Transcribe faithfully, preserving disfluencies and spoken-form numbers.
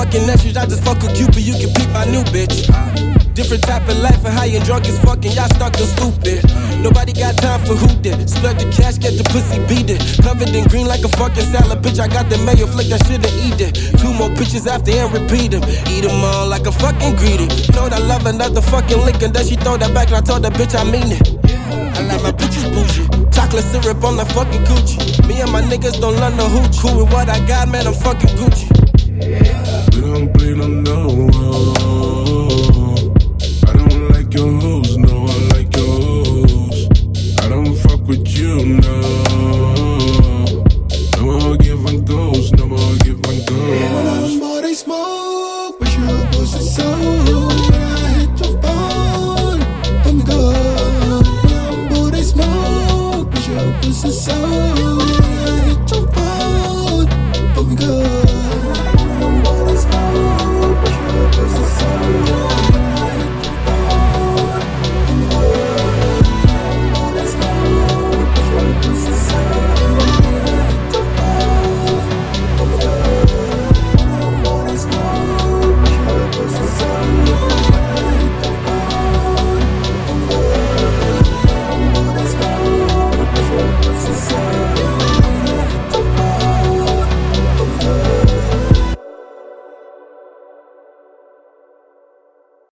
fucking extras, I just fuck with Cupid, you can peep my new bitch. Different type of life and high and drunk as fucking, y'all stuck and stupid. Nobody got time for who did. Split the cash, get the pussy beat it. Covered in green like a fucking salad, bitch. I got the mayo, flick that shit and eat it. Two more bitches after and repeat them. Eat them all like a fucking greedy. Told I love another fucking lick and then she throw that back and I told that bitch I mean it. I like my bitches bougie. Chocolate syrup on the fucking coochie. Me and my niggas don't love no hooch. Cool with what I got, man, I'm fucking Gucci. We don't play no no. I don't like your